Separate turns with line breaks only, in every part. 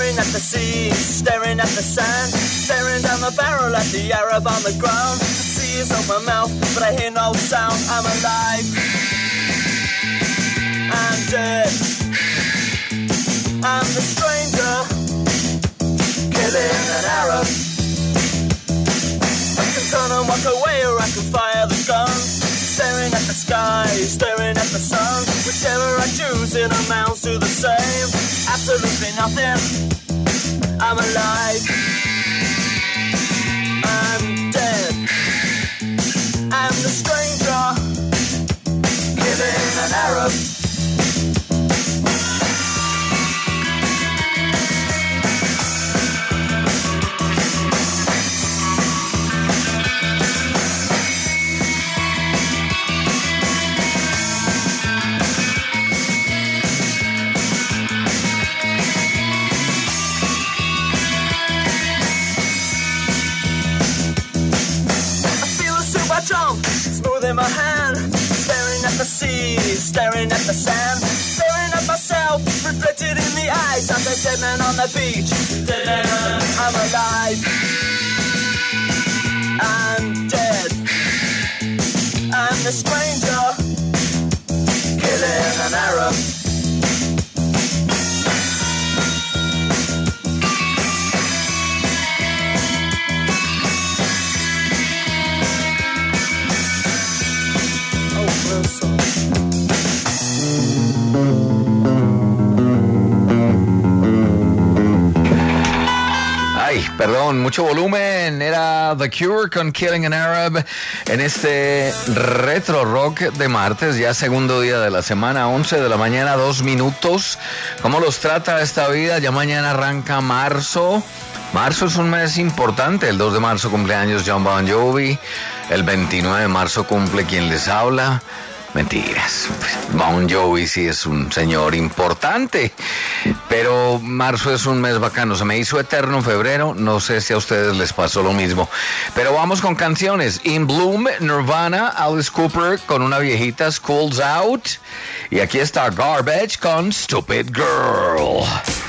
Staring at the sea, staring at the sand, staring down the barrel at the Arab on the ground. The sea is on my mouth, but I hear no sound. I'm alive. I'm dead. I'm the stranger, killing an Arab. I can turn and walk away, or I can fire the gun. Staring at the sky, staring at the sun. Whichever I choose, it amounts to the same. Absolutely nothing. I'm alive. I'm dead. I'm the stranger, killing an Arab. Smooth in my hand, staring at the sea, staring at the sand, staring at myself, reflected in the eyes of the dead man on the beach. Dead man, I'm alive. I'm dead. I'm the stranger, killing an Arab.
Ay, perdón, mucho volumen. Era The Cure con Killing an Arab en este retro rock de martes, ya segundo día de la semana, 11 de la mañana, 2 minutos. ¿Cómo los trata esta vida? Ya mañana arranca marzo. Marzo es un mes importante. El 2 de marzo cumpleaños John Bon Jovi. El 29 de marzo cumple quien les habla. Mentiras. Bon Jovi sí es un señor importante, pero marzo es un mes bacano. Se me hizo eterno febrero. No sé si a ustedes les pasó lo mismo. Pero vamos con canciones. In Bloom, Nirvana, Alice Cooper con una viejita, Schools Out. Y aquí está Garbage con Stupid Girl.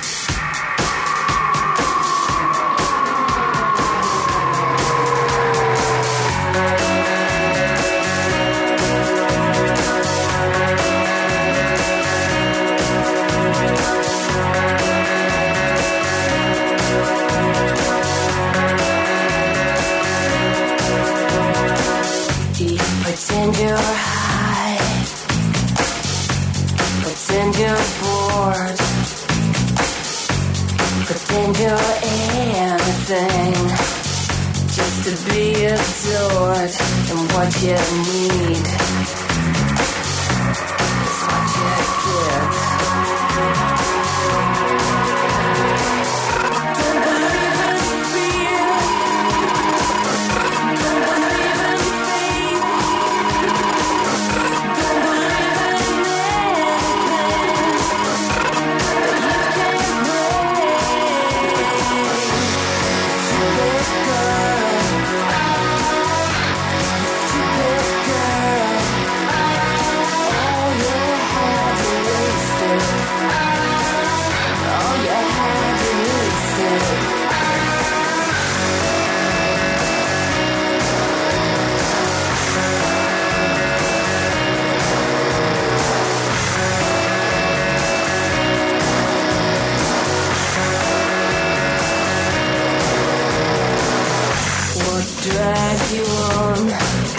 Pretend you're high, pretend you're bored, pretend you're anything, just to be adored. And what you need is what you get. Drive you on,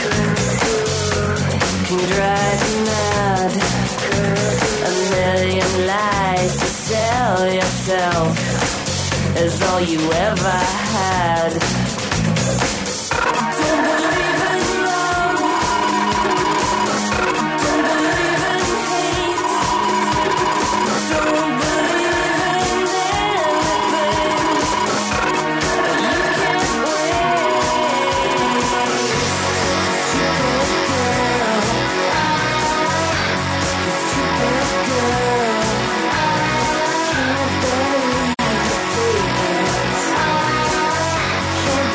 can drive you mad. A million lies to sell yourself is all you ever had. Don't believe in love, don't believe in hate, don't believe in anything. You can't wait. Stupid girl, stupid girl, can't believe the feelings, can't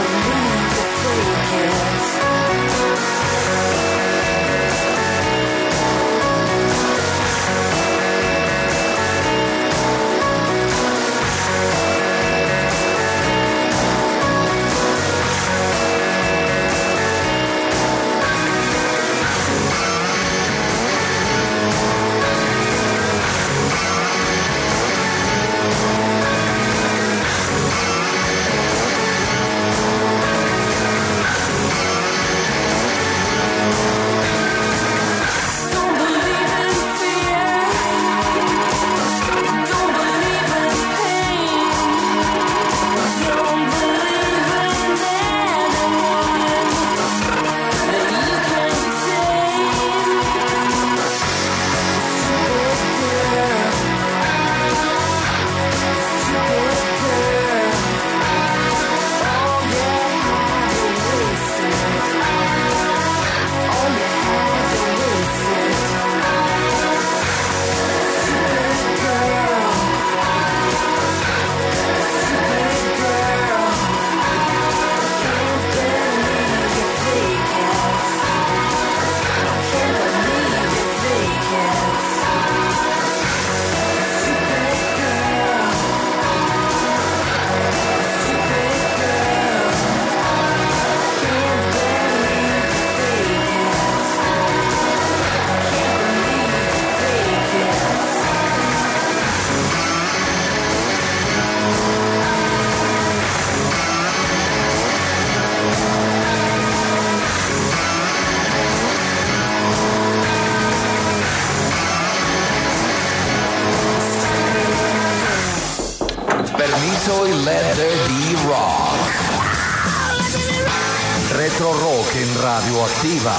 Permiso y Let There Be Rock. Retro Rock en Radioactiva.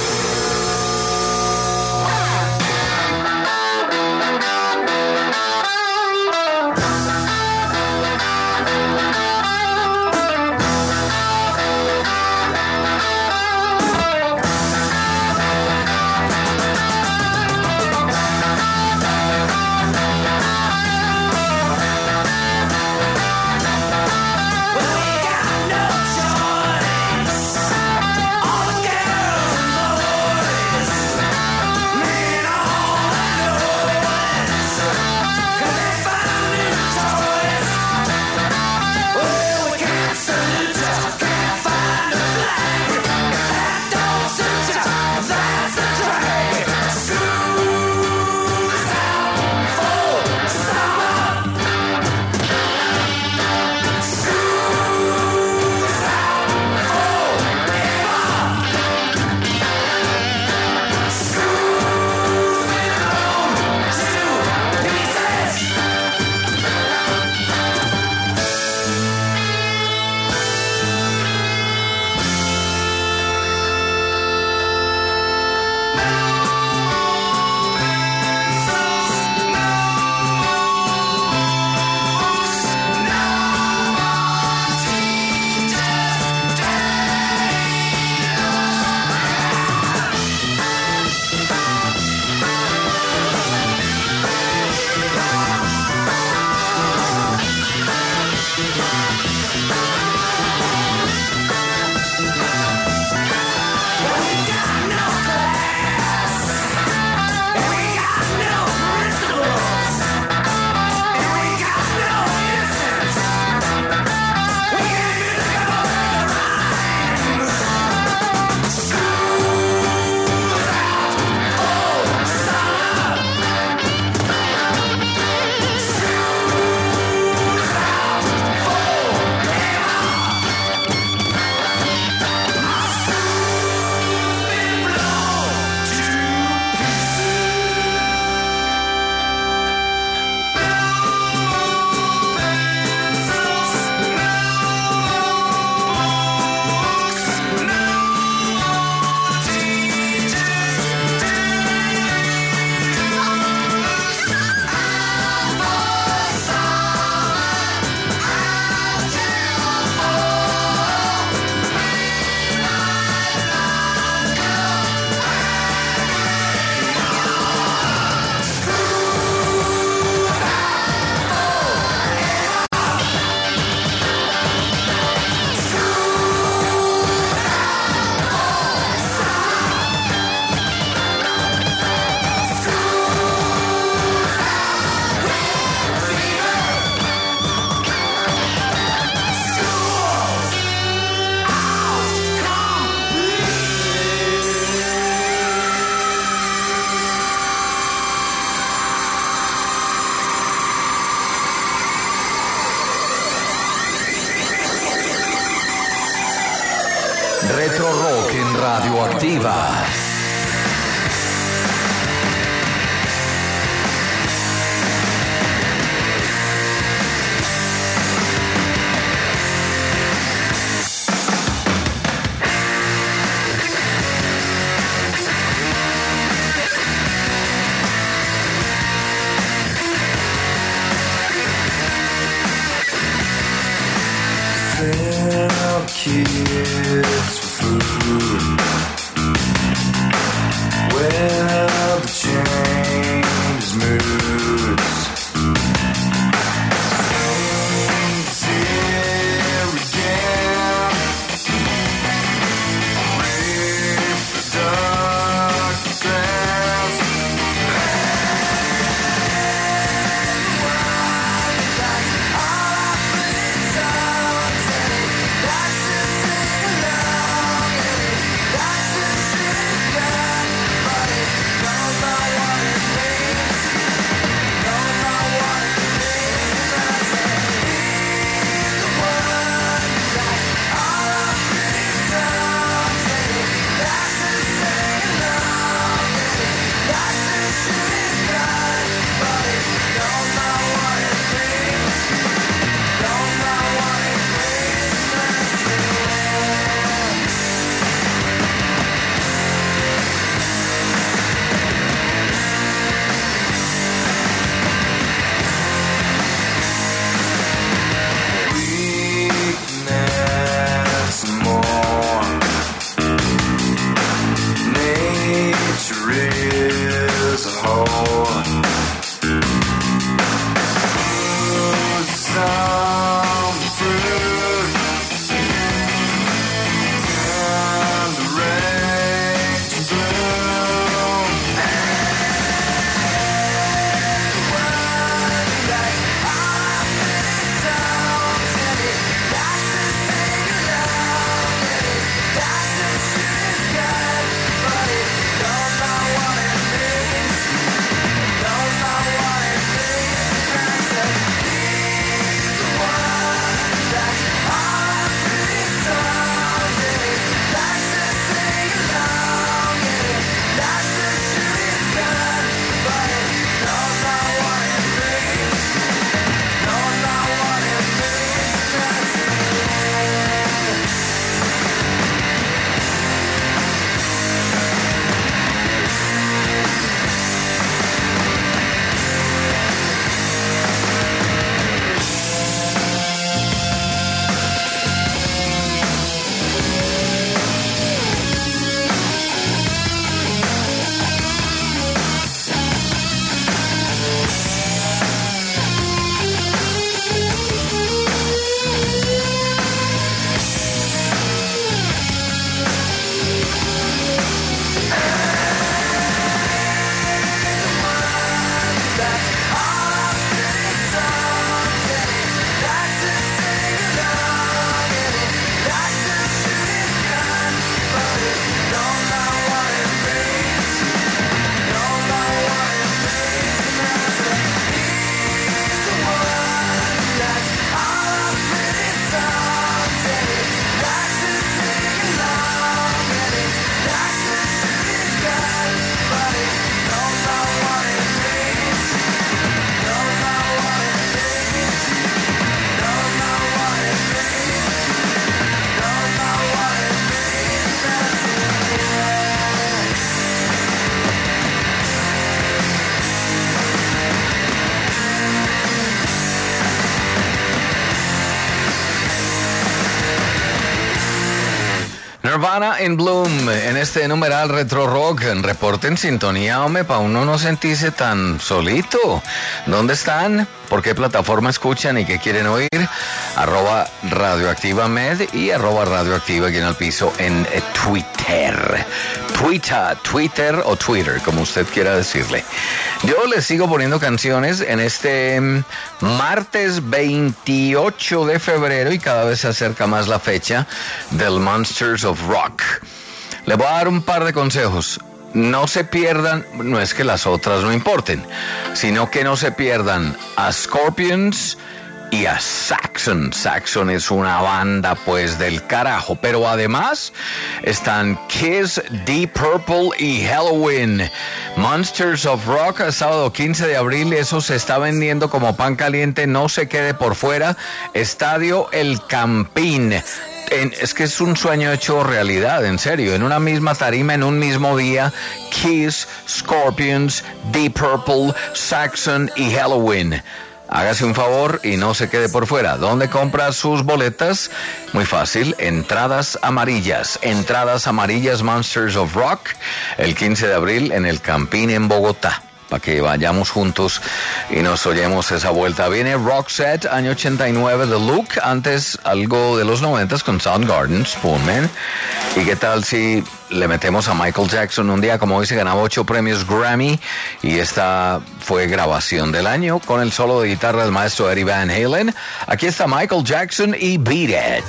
Retro Rock en Radioactiva.
Sell kids for food. Well, the change moods. Saints here again. Rape the dark grass.
That's
Nirvana in Bloom en este numeral Retro Rock. Reporte en sintonía, hombre, para uno no sentirse tan solito. ¿Dónde están? ¿Por qué plataforma escuchan y qué quieren oír? @RadioactivaMed y @radioactiva aquí en el piso en Twitter. Twitter o Twitter, como usted quiera decirle. Yo les sigo poniendo canciones en este martes 28 de febrero y cada vez se acerca más la fecha del Monsters of Rock. Le voy a dar un par de consejos. No se pierdan, no es que las otras no importen, sino que no se pierdan a Scorpions y a Saxon. Saxon es una banda pues del carajo, pero además están Kiss, Deep Purple y Halloween. Monsters of Rock, sábado 15 de abril, eso se está vendiendo como pan caliente, no se quede por fuera. Estadio El Campín. Es que es un sueño hecho realidad, en serio. En una misma tarima, en un mismo día, Kiss, Scorpions, Deep Purple, Saxon y Halloween. Hágase un favor y no se quede por fuera. ¿Dónde compra sus boletas? Muy fácil, Entradas Amarillas Monsters of Rock, el 15 de abril en el Campín en Bogotá. Para que vayamos juntos y nos oyemos esa vuelta. Viene Roxette, año 89 de Luke, antes algo de los 90 con Soundgarden, Spoonman. ¿Y qué tal si le metemos a Michael Jackson? Un día como hoy se ganaba 8 premios Grammy y esta fue grabación del año con el solo de guitarra del maestro Eddie Van Halen. Aquí está Michael Jackson y Beat It.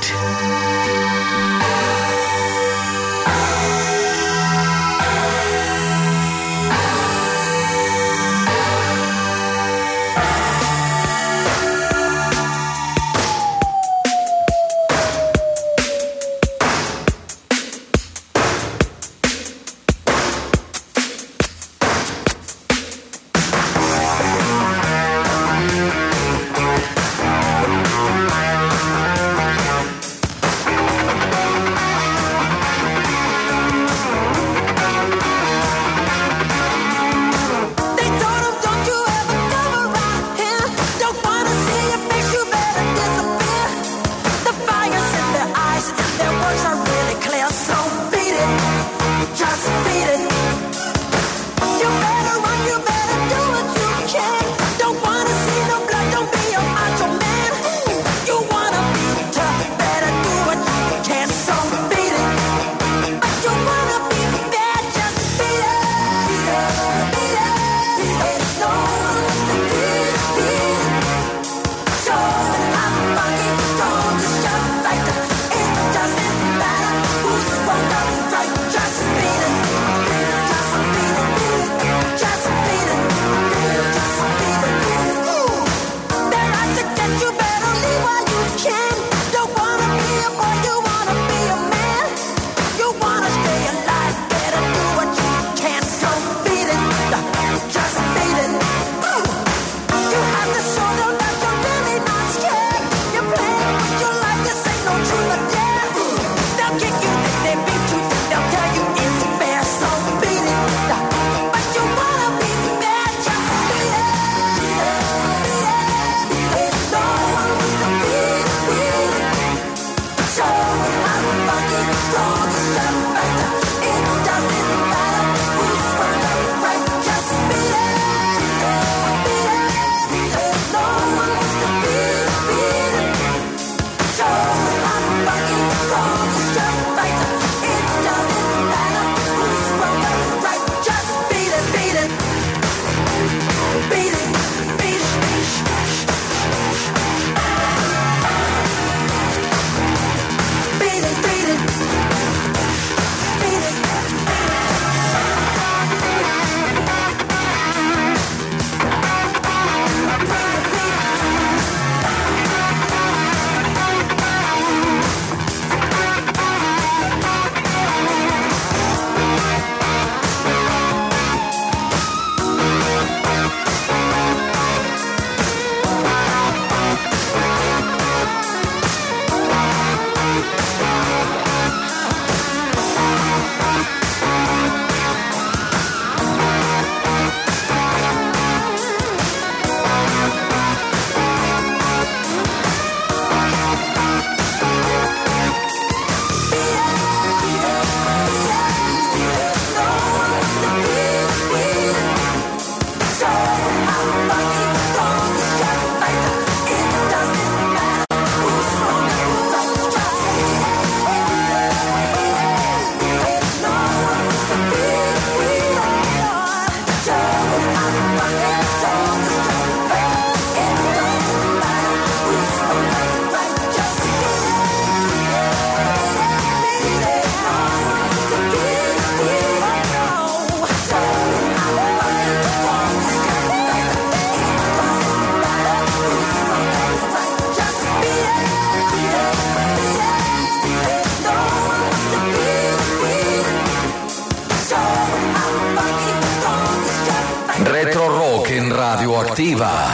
Radioactiva.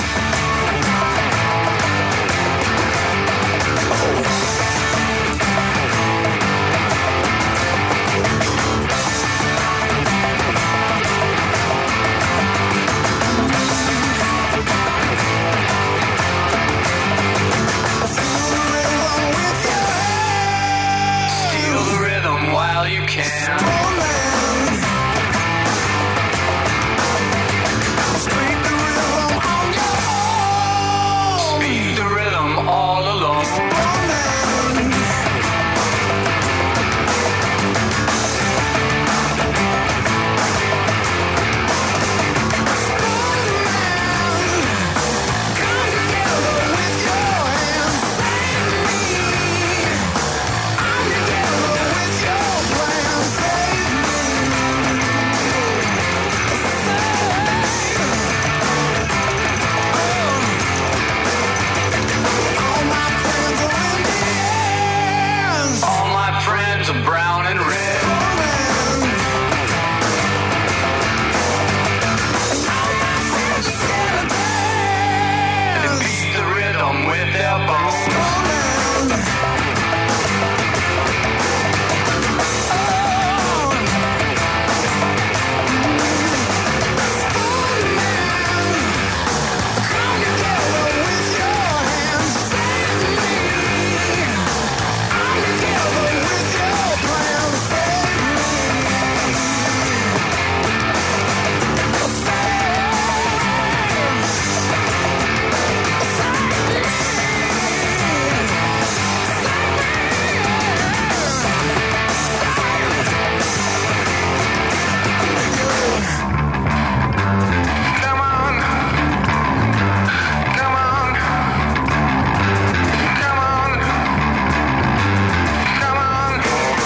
Steal the rhythm while you can. Speak the rhythm all alone. All my friends are brown and red. They beat the rhythm with their bones. Come on. Come on. Come on. Come on.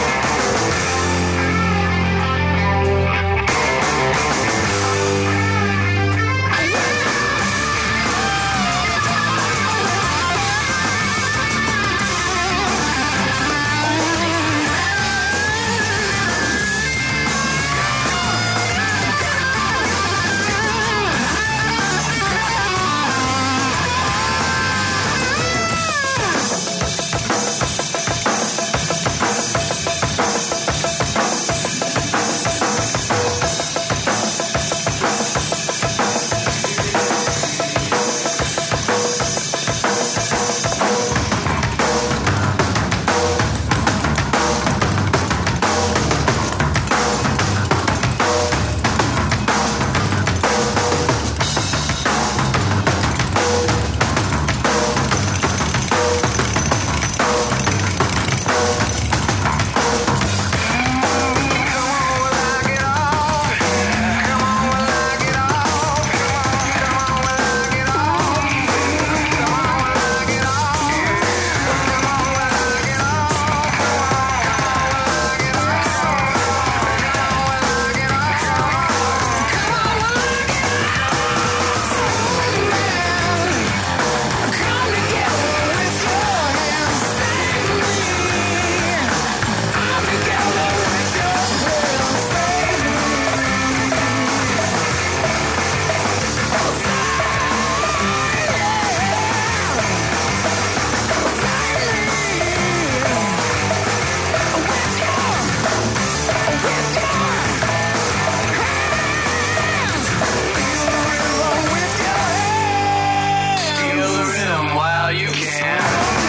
Steal the rhythm while you can.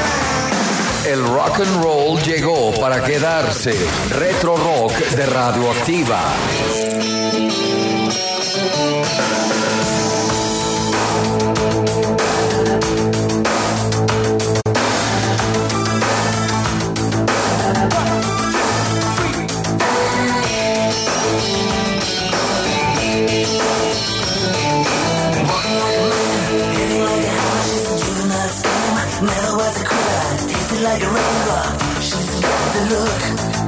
El rock and roll llegó para quedarse. Retro Rock de Radioactiva.
Never was a crier, tasted like a raindrop. She's got the look.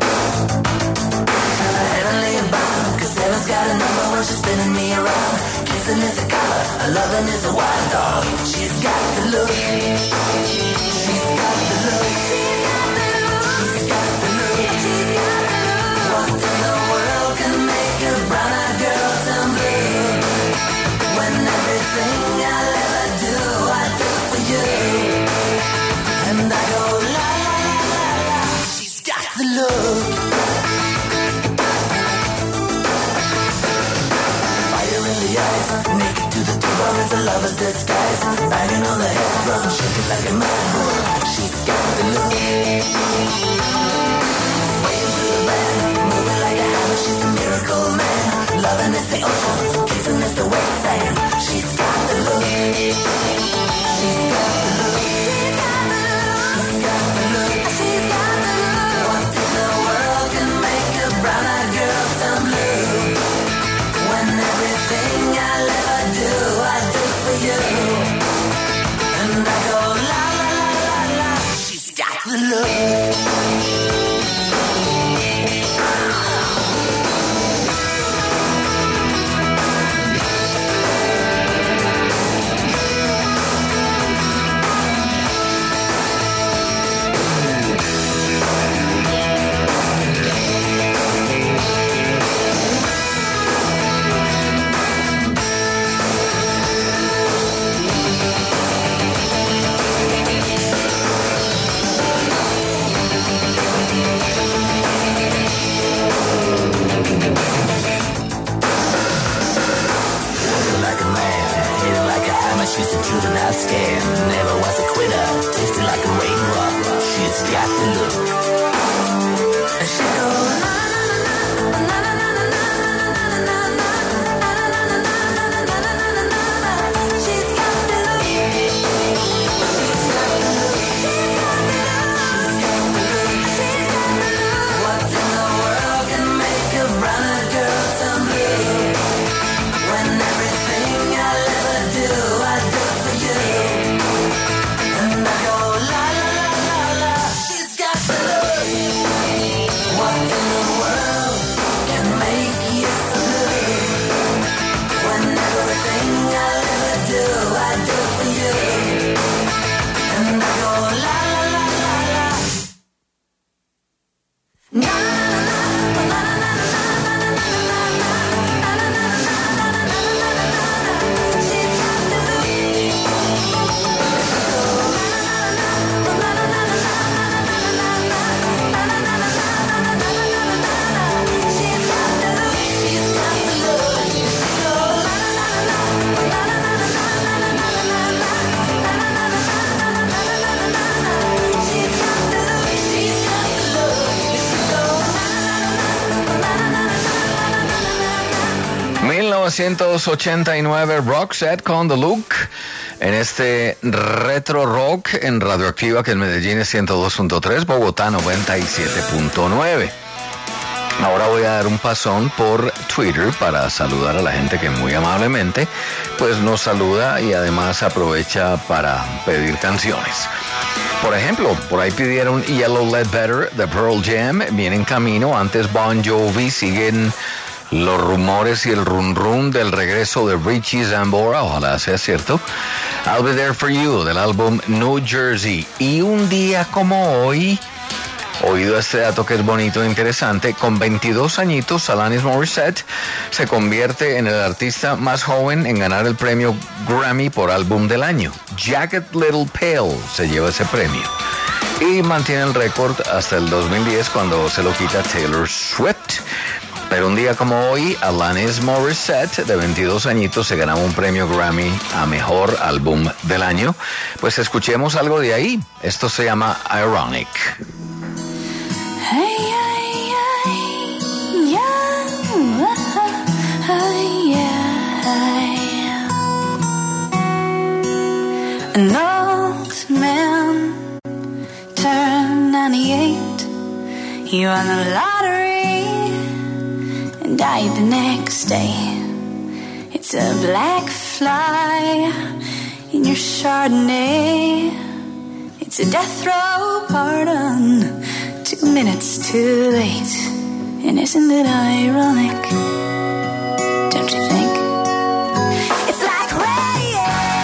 Heavenly bound, 'cause heaven's got a number when she's spinning me around. Kissing is a color, a loving is a wild dog. She's got the look. She's got the look. She's got the look. She's got the look. She's got the look. What in the world can make a brown-eyed girl turn blue? When everything skies, banging on the head drum, shaking like a mad bull. She's got the look. Swaying through the band, moving like a hammer. She's a miracle man. Loving is the ocean, kissing is the wet sand. She's got the look. She's got the look. She's got the look. She's got the look. What in the world can make a brown-eyed girl turn blue? When everything I'll ever do, I do for you. And I go la la la la la. She's got the look. She's a juvenile scam, never was a quitter, tasted like a raindrop. She's got the look. And she goes na na na na na na na na na na. She's got the look. She's got the look. She's got the look. She's got the look. What in the world can make a brown-eyed girl turn blue? When everything I'll ever do, I do for you. And I go la la la la la. She's got the look. What in the world can make you blue? When everything I'll ever do, I do for you. And I go la la la la la. Na na na na na na na na na na. She's got the look. She's got the look. She's got the look. She's got the look. She's got the look.
1989, Roxette con The Look, en este retro rock en Radioactiva, que en Medellín es 102.3, Bogotá 97.9. Ahora voy a dar un pasón por Twitter para saludar a la gente que muy amablemente pues nos saluda y además aprovecha para pedir canciones. Por ejemplo, por ahí pidieron Yellow Ledbetter de Pearl Jam, viene en camino. Antes Bon Jovi, siguen los rumores y el run run del regreso de Richie Zambora, ojalá sea cierto. I'll Be There For You del álbum New Jersey. Y un día como hoy, oído este dato que es bonito e interesante, con 22 añitos, Alanis Morissette se convierte en el artista más joven en ganar el premio Grammy por álbum del año. Jagged Little Pill se lleva ese premio y mantiene el récord hasta el 2010, cuando se lo quita Taylor Swift. Pero un día como hoy, Alanis Morissette, de 22 añitos, se ganaba un premio Grammy a Mejor Álbum del Año. Pues escuchemos algo de ahí. Esto se llama Ironic.
Hey, yeah, yeah. An old man turned 98. He won the lottery and died the next day. It's a black fly in your Chardonnay. It's a death row pardon, 2 minutes too late. And isn't it ironic? Don't you think? It's like rain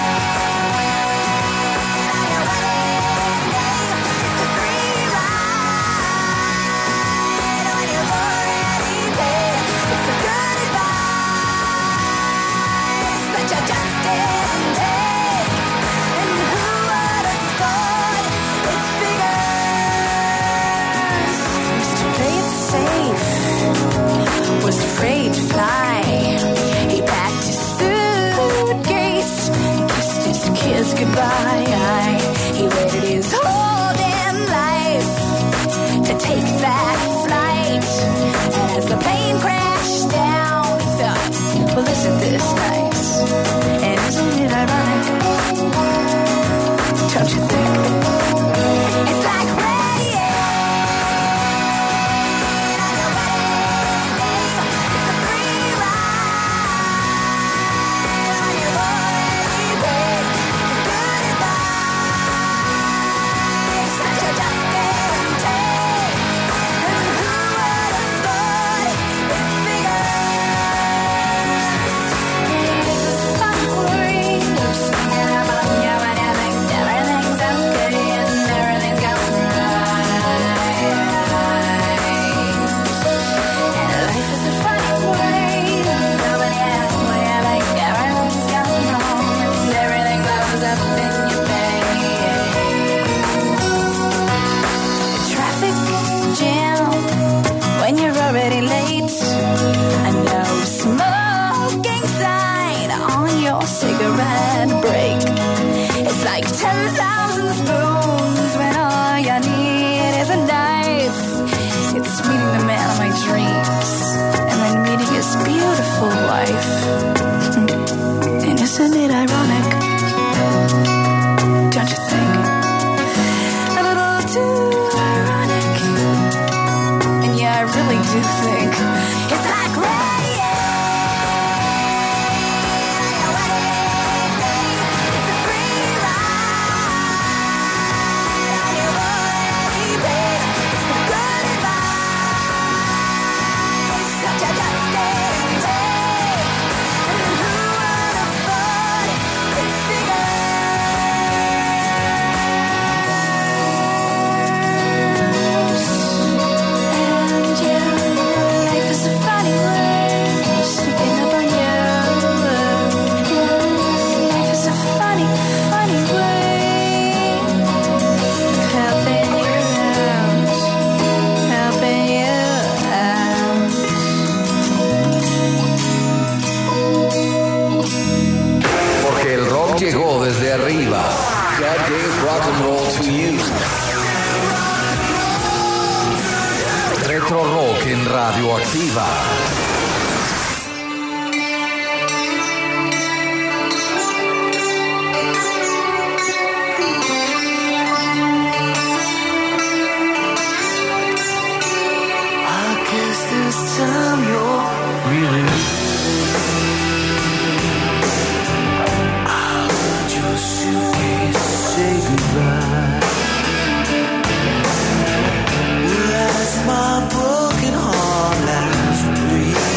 on your wedding day. It's a free ride when you've already paid. It's a good advice that you just didn't take. And who would have thought it figures? Mr. Play It Safe was afraid to fly. spoons when all you need is a knife. It's meeting the man of my dreams and then meeting his beautiful wife. And isn't it ironic? Don't you think? A little too ironic. And yeah, I really do think it's like rain. It's a free ride on your way, babe. It's the good advice. Such a dusty day. And who would have thought it's and yeah, life is a funny way, sneaking up on you. Yeah, life is a funny, funny way of helping you out, helping you out.
Porque el rock llegó desde arriba. God gave rock and roll to you. Retro Rock en Radioactiva.
I guess this time you're really I heard your suitcase say goodbye. As my broken heart lies breathing.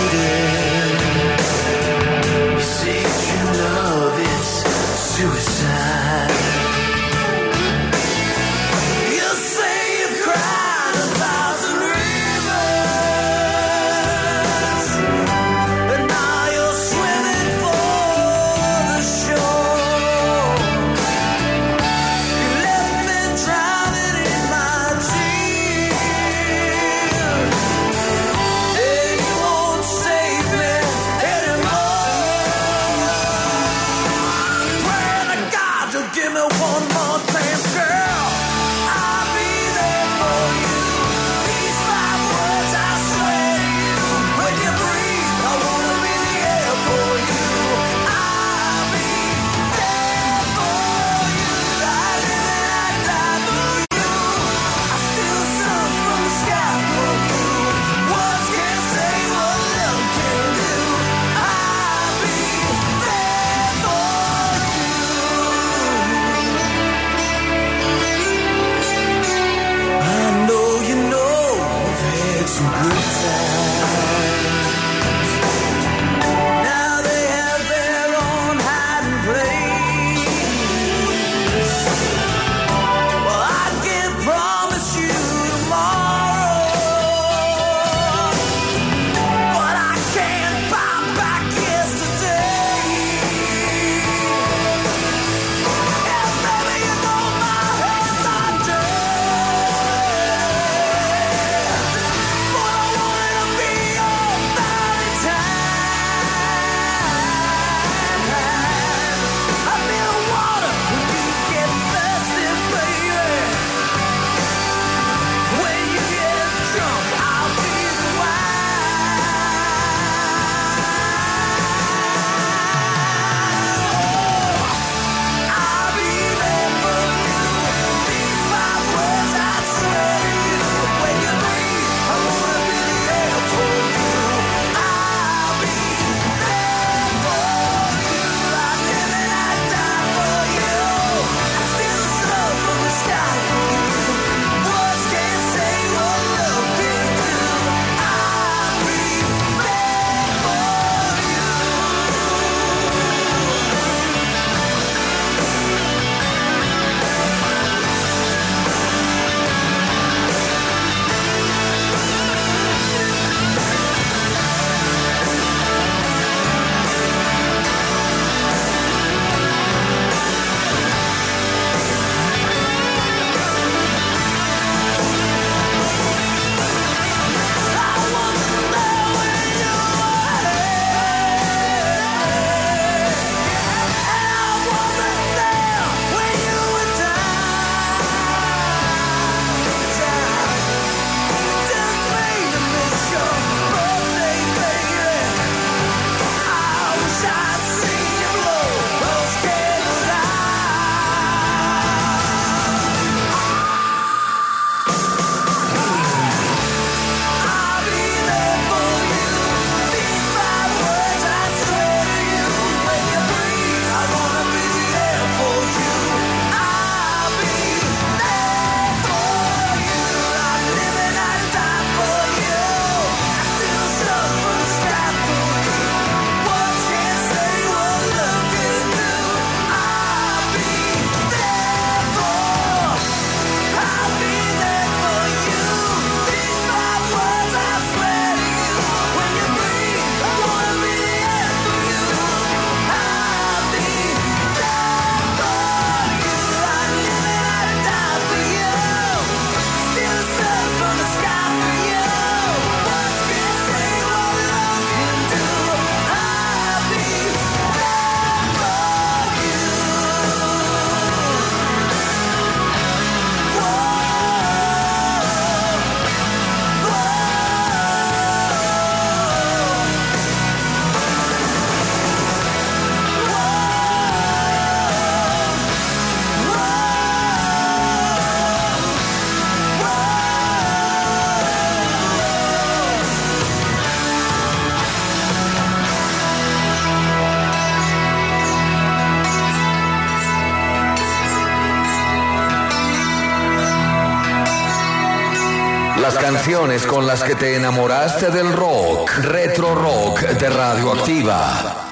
las canciones con las que te enamoraste del rock. Retro Rock de Radioactiva.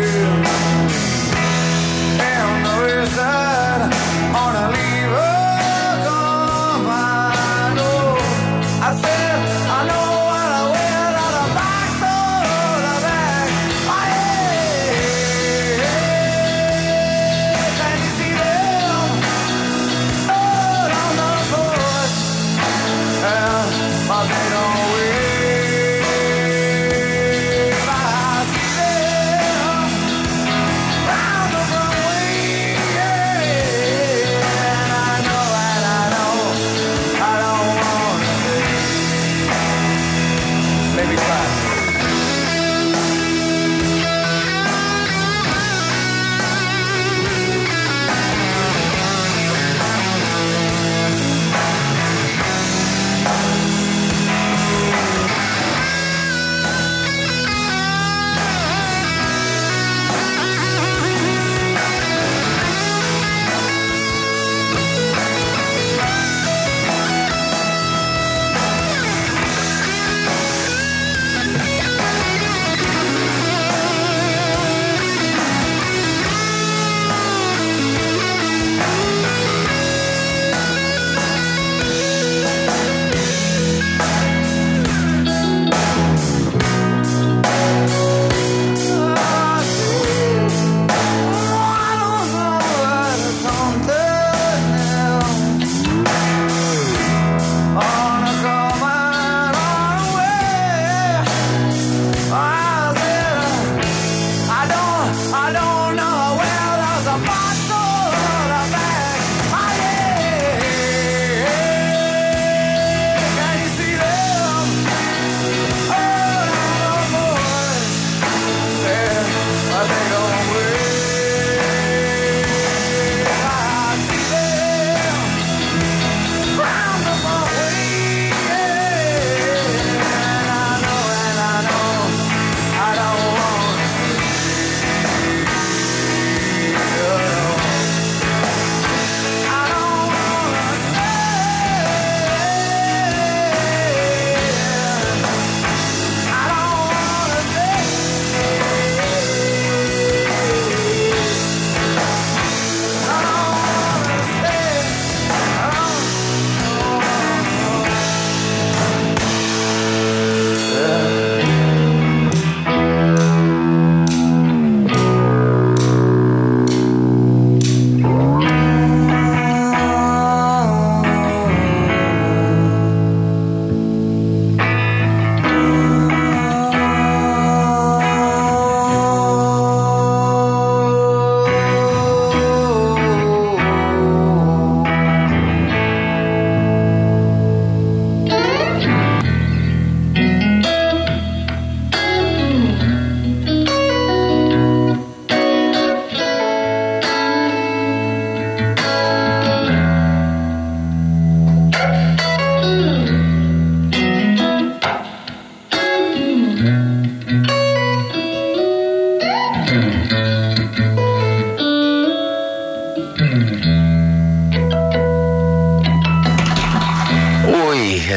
On a lever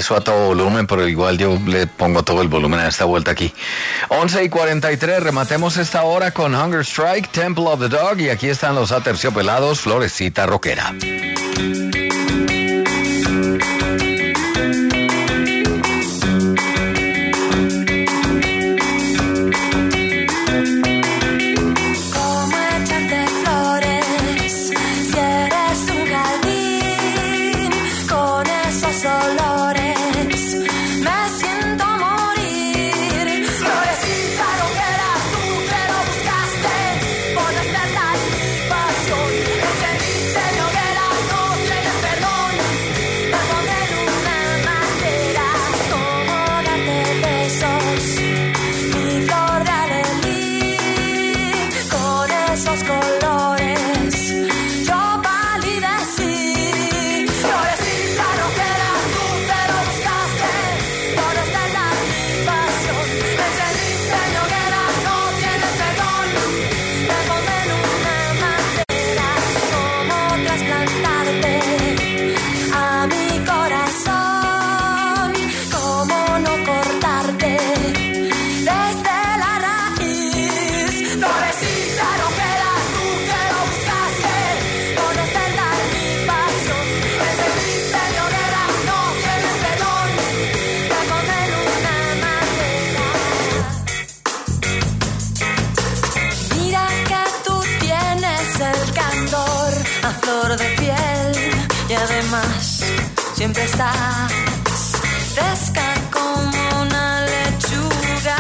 eso a todo volumen, pero igual yo le pongo todo el volumen a esta vuelta aquí. 11:43, rematemos esta hora con Hunger Strike, Temple of the Dog, y aquí están los Aterciopelados, Florecita Rockera.
Siempre estás fresca como una lechuga.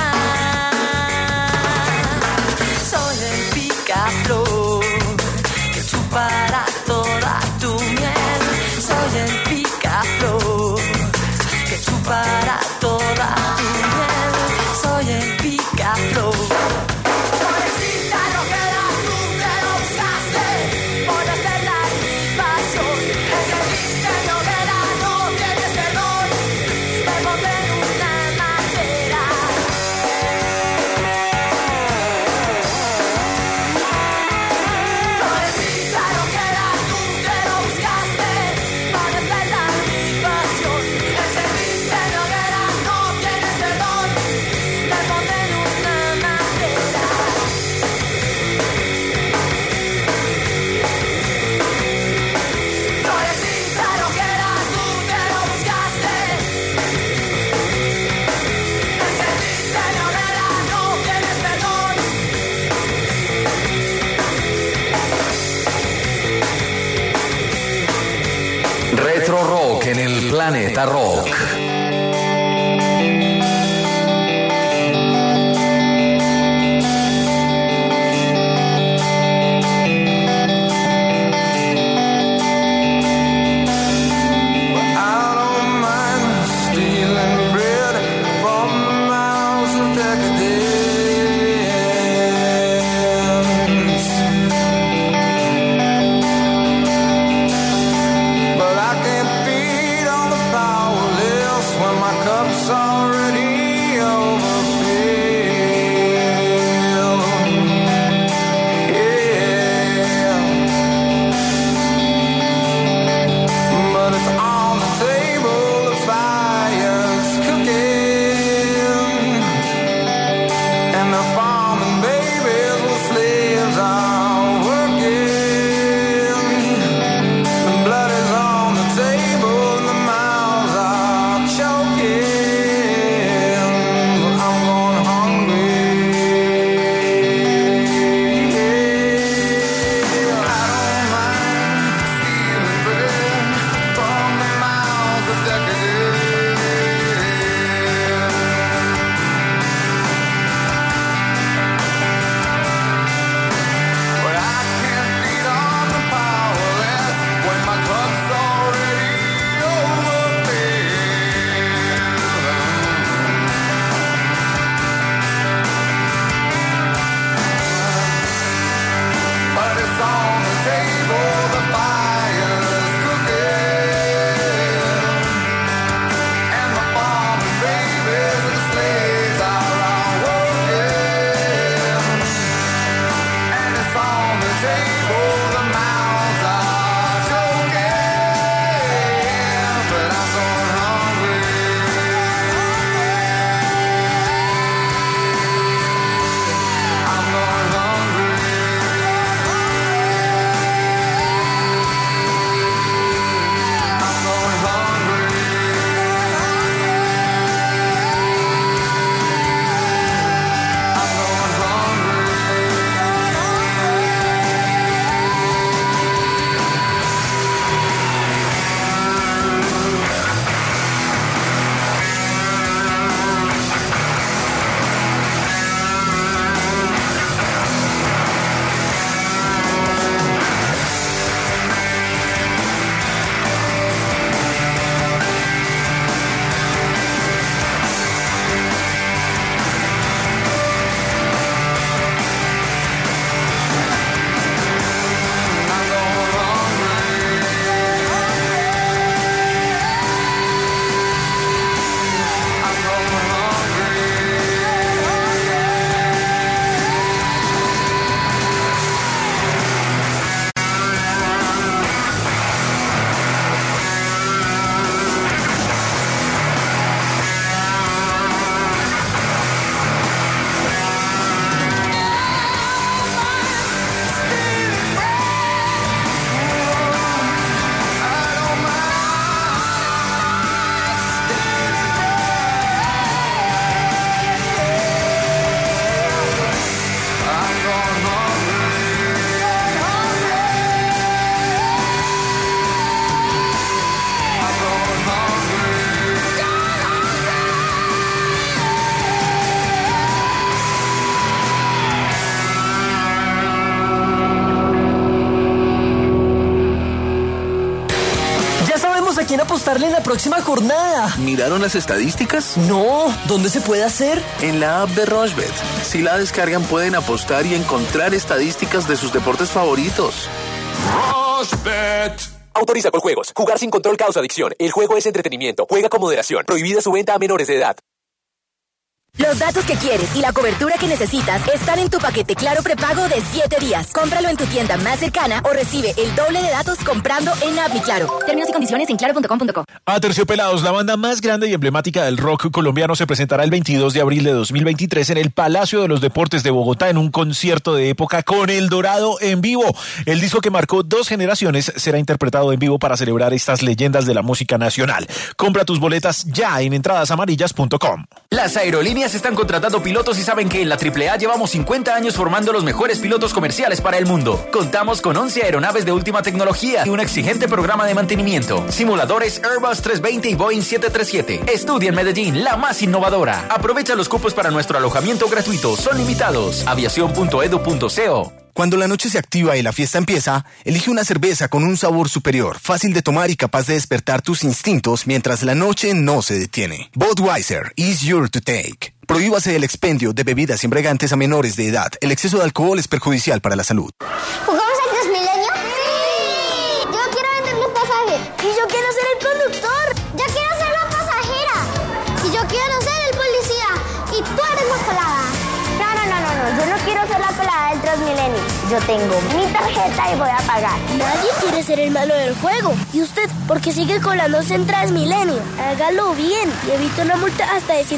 Soy el picaflor que chupará toda tu miel. Soy el picaflor que chupará toda tu miel. Soy el picaflor.
Retro Rock en el Planeta Rock.
But I can't feed on the power left apostarle en la próxima jornada.
¿Miraron las estadísticas?
No, ¿dónde se puede hacer?
En la app de Rushbet. Si la descargan pueden apostar y encontrar estadísticas de sus deportes favoritos.
Rushbet. Autoriza con juegos. Jugar sin control causa adicción. El juego es entretenimiento. Juega con moderación. Prohibida su venta a menores de edad.
Los datos que quieres y la cobertura que necesitas están en tu paquete Claro prepago de 7 días. Cómpralo en tu tienda más cercana o recibe el doble de datos comprando en App Mi Claro. Términos y condiciones en claro.com.co.
Aterciopelados, la banda más grande y emblemática del rock colombiano, se presentará el 22 de abril de 2023 en el Palacio de los Deportes de Bogotá en un concierto de época con El Dorado en vivo. El disco que marcó 2 generaciones será interpretado en vivo para celebrar estas leyendas de la música nacional. Compra tus boletas ya en entradasamarillas.com.
Las aerolíneas están contratando pilotos y saben que en la AAA llevamos 50 años formando los mejores pilotos comerciales para el mundo. Contamos con 11 aeronaves de última tecnología y un exigente programa de mantenimiento. Simuladores Airbus 320 y Boeing 737. Estudia en Medellín, la más innovadora. Aprovecha los cupos para nuestro alojamiento gratuito. Son limitados. Aviación.edu.co.
Cuando la noche se activa y la fiesta empieza, elige una cerveza con un sabor superior, fácil de tomar y capaz de despertar tus instintos mientras la noche no se detiene. Budweiser is yours to take. Prohíbase el expendio de bebidas embriagantes a menores de edad. El exceso de alcohol es perjudicial para la salud.
¿Jugamos al Transmilenio? ¡Sí! Yo quiero vender los pasajes. Y yo quiero ser el conductor. Yo quiero ser la pasajera. Y yo quiero ser el policía. Y tú eres la pelada. No. Yo no quiero ser la pelada del Transmilenio. Yo tengo mi tarjeta y voy a pagar.
Nadie quiere ser el malo del juego. ¿Y usted por qué sigue colándose en Transmilenio? Hágalo bien y evite una multa hasta de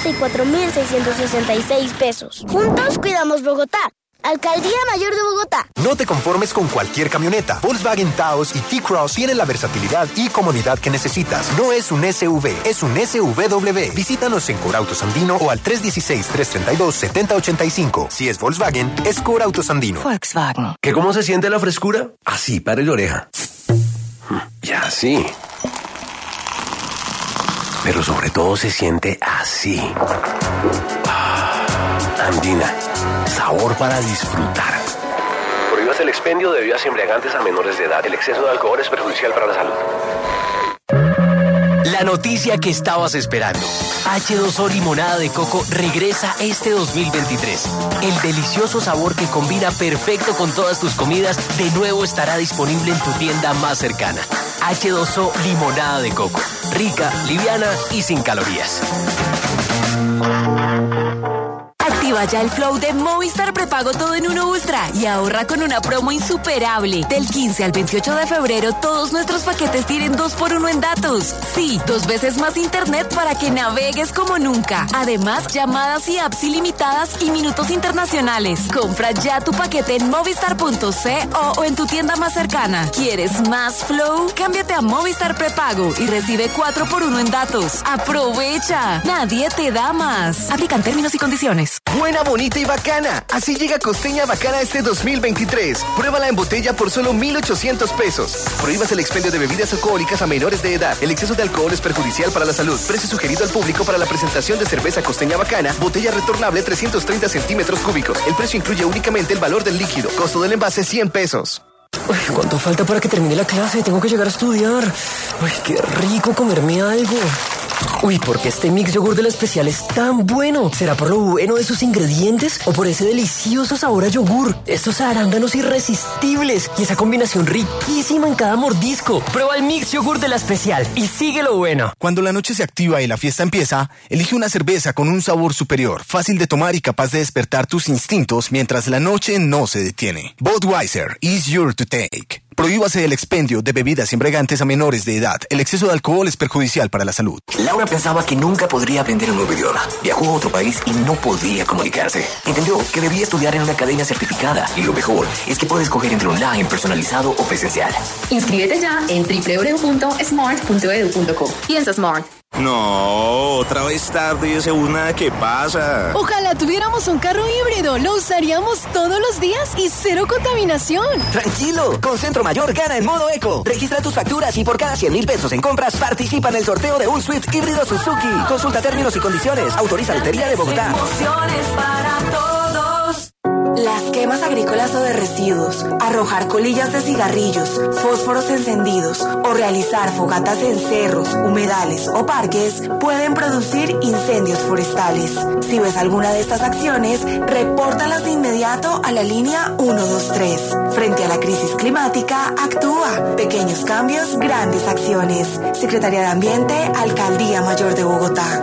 154.666 pesos. Juntos cuidamos Bogotá. Alcaldía Mayor de Bogotá.
No te conformes con cualquier camioneta. Volkswagen Taos y T-Cross tienen la versatilidad y comodidad que necesitas. No es un SUV, es un SUV. Visítanos en Corautos Andino o al 316-332-7085. Si es Volkswagen, es Corautos Andino.
Volkswagen. ¿Que cómo se siente la frescura? Así, pare la oreja. Y así. Pero sobre todo se siente así. Andina. Sabor para disfrutar. Prohíbas el expendio de bebidas embriagantes a menores de edad. El exceso de alcohol es perjudicial para la salud.
La noticia que estabas esperando. H2O Limonada de Coco regresa este 2023. El delicioso sabor que combina perfecto con todas tus comidas de nuevo estará disponible en tu tienda más cercana. H2O Limonada de Coco. Rica, liviana y sin calorías.
Activa ya el flow de Movistar Prepago Todo en Uno Ultra y ahorra con una promo insuperable. Del 15 al 28 de febrero, todos nuestros paquetes tienen 2x1 en datos. Sí, 2 veces más internet para que navegues como nunca. Además, llamadas y apps ilimitadas y minutos internacionales. Compra ya tu paquete en movistar.co o en tu tienda más cercana. ¿Quieres más flow? Cámbiate a Movistar Prepago y recibe 4x1 en datos. ¡Aprovecha! Nadie te da más. Aplican términos y condiciones.
Buena, bonita y bacana. Así llega Costeña Bacana este 2023. Pruébala en botella por solo 1,800 pesos. Prohíbas el expendio de bebidas alcohólicas a menores de edad. El exceso de alcohol es perjudicial para la salud. Precio sugerido al público para la presentación de cerveza Costeña Bacana. Botella retornable 330 centímetros cúbicos. El precio incluye únicamente el valor del líquido. Costo del envase 100 pesos.
Uy, ¿cuánto falta para que termine la clase? Tengo que llegar a estudiar. Uy, qué rico comerme algo. Uy, ¿por qué este mix yogur de la especial es tan bueno? ¿Será por lo bueno de sus ingredientes o por ese delicioso sabor a yogur? Estos arándanos irresistibles y esa combinación riquísima en cada mordisco. Prueba el mix yogur de la especial y sigue lo bueno.
Cuando la noche se activa y la fiesta empieza, elige una cerveza con un sabor superior, fácil de tomar y capaz de despertar tus instintos mientras la noche no se detiene. Budweiser is yours to take. Prohíbase el expendio de bebidas embriagantes a menores de edad. El exceso de alcohol es perjudicial para la salud.
Laura pensaba que nunca podría aprender un nuevo idioma. Viajó a otro país y no podía comunicarse. Entendió que debía estudiar en una academia certificada. Y lo mejor es que puede escoger entre online, personalizado o presencial.
Inscríbete ya en www.smart.edu.co. Piensa Smart.
No, otra vez tarde y ese bus nada que pasa.
Ojalá tuviéramos un carro híbrido, lo usaríamos todos los días y cero contaminación.
Tranquilo, con Centro Mayor gana en modo eco. Registra tus facturas y por cada 100,000 pesos en compras participa en el sorteo de un Swift híbrido Suzuki. Consulta términos y condiciones. Autoriza Lotería de Bogotá.
Emociones para todos.
Las quemas agrícolas o de residuos, arrojar colillas de cigarrillos, fósforos encendidos o realizar fogatas en cerros, humedales o parques pueden producir incendios forestales. Si ves alguna de estas acciones, repórtalas de inmediato a la línea 123. Frente a la crisis climática, actúa. Pequeños cambios, grandes acciones. Secretaría de Ambiente, Alcaldía Mayor de Bogotá.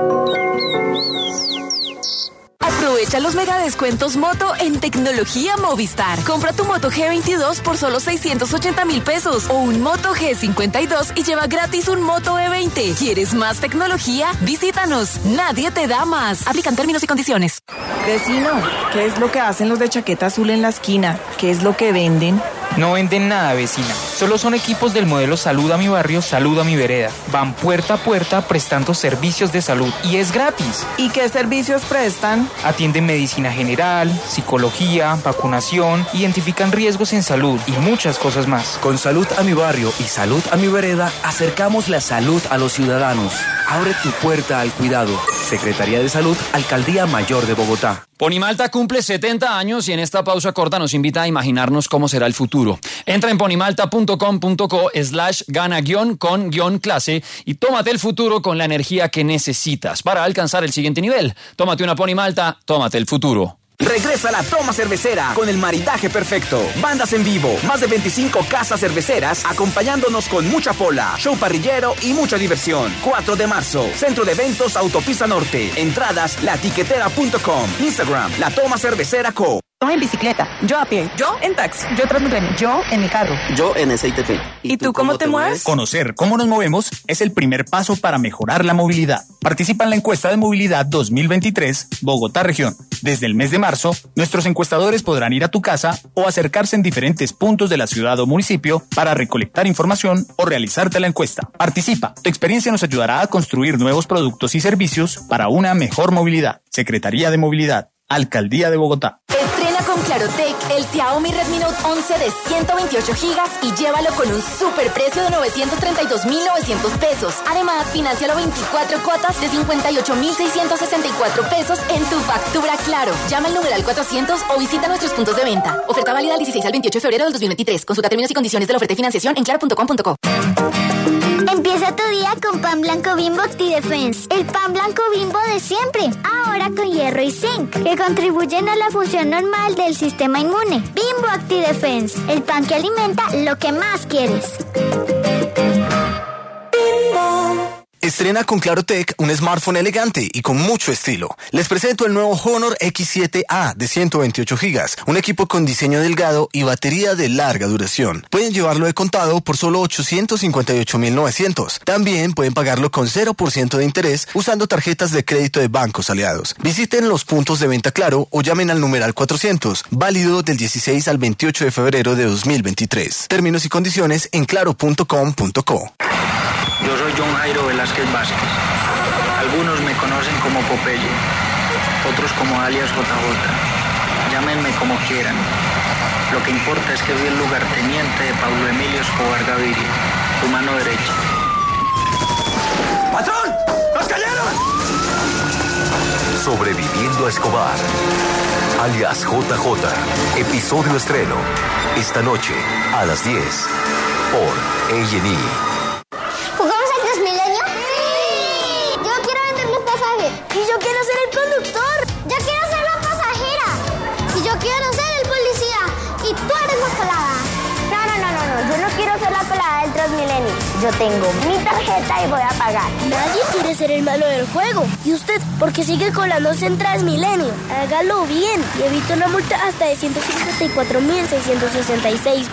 Aprovecha los mega descuentos Moto en Tecnología Movistar. Compra tu Moto G22 por solo 680,000 pesos o un Moto G52 y lleva gratis un Moto E20. ¿Quieres más tecnología? Visítanos. Nadie te da más. Aplican términos y condiciones.
Vecino, ¿qué es lo que hacen los de chaqueta azul en la esquina? ¿Qué es lo que venden?
No venden nada, vecina. Solo son equipos del modelo Salud a mi barrio, Salud a mi vereda. Van puerta a puerta prestando servicios de salud y es gratis.
¿Y qué servicios prestan?
Atienden medicina general, psicología, vacunación, identifican riesgos en salud y muchas cosas más.
Con Salud a mi barrio y Salud a mi vereda, acercamos la salud a los ciudadanos. Abre tu puerta al cuidado. Secretaría de Salud, Alcaldía Mayor de Bogotá.
Ponimalta cumple 70 años y en esta pausa corta nos invita a imaginarnos cómo será el futuro. Entra en ponimalta.com.co/gana-con-clase y tómate el futuro con la energía que necesitas para alcanzar el siguiente nivel. Tómate una Ponimalta, tómate el futuro.
Regresa la toma cervecera con el maridaje perfecto. Bandas en vivo, más de 25 casas cerveceras acompañándonos con mucha pola, show parrillero y mucha diversión. 4 de marzo, Centro de Eventos Autopista Norte. Entradas latiquetera.com. Instagram, La Toma Cervecera Co.
Yo en bicicleta, yo a pie, yo en taxi, yo Transmilenio, yo en mi carro.
Yo en SITT.
¿Y tú cómo te mueves?
Conocer cómo nos movemos es el primer paso para mejorar la movilidad. Participa en la encuesta de movilidad 2023 Bogotá Región. Desde el mes de marzo, nuestros encuestadores podrán ir a tu casa o acercarse en diferentes puntos de la ciudad o municipio para recolectar información o realizarte la encuesta. Participa. Tu experiencia nos ayudará a construir nuevos productos y servicios para una mejor movilidad. Secretaría de Movilidad, Alcaldía de Bogotá.
Estrena con Clarotec el Xiaomi Redmi Note 11 de 128 gigas y llévalo con un super precio de 932,900 pesos. Además, financialo 24 cuotas de 58,664 pesos en tu factura Claro. Llama al numeral 400 o visita nuestros puntos de venta. Oferta válida del 16 al 28 de febrero del 2023. Consulta términos y condiciones de la oferta y financiación en claro.com.co.
Empieza tu día con Pan Blanco Bimbo OptiDefense. El pan blanco Bimbo de siempre. Ahora con hierro y zinc, que contribuyen a la función normal del sistema inmune. Bimbo OptiDefense. El pan que alimenta lo que más quieres.
Estrena con Clarotec un smartphone elegante y con mucho estilo. Les presento el nuevo Honor X7A de 128 GB, un equipo con diseño delgado y batería de larga duración. Pueden llevarlo de contado por solo 858,900. También pueden pagarlo con 0% de interés usando tarjetas de crédito de bancos aliados. Visiten los puntos de venta Claro o llamen al numeral 400, válido del 16 al 28 de febrero de 2023. Términos y condiciones en claro.com.co.
Yo soy John Jairo Velázquez Vázquez. Algunos me conocen como Popeye, otros como alias JJ. Llámenme como quieran. Lo que importa es que fui el lugarteniente de Pablo Emilio Escobar Gaviria, tu mano derecha.
¡Patrón! ¡Nos cayeron!
Sobreviviendo a Escobar, alias JJ. Episodio estreno. Esta noche a las 10 por A&E.
¿Jugamos al Transmilenio? ¡Sí! Yo quiero vender los pasajes. Y yo quiero ser el conductor. Yo quiero ser la pasajera. Y yo quiero ser el policía. Y tú eres la pelada. No. Yo no quiero ser la pelada del Transmilenio. Yo tengo mi tarjeta y voy a pagar.
Nadie quiere ser el malo del juego. ¿Y usted por qué sigue colándose en Transmilenio? Hágalo bien y evite una multa hasta de 154,666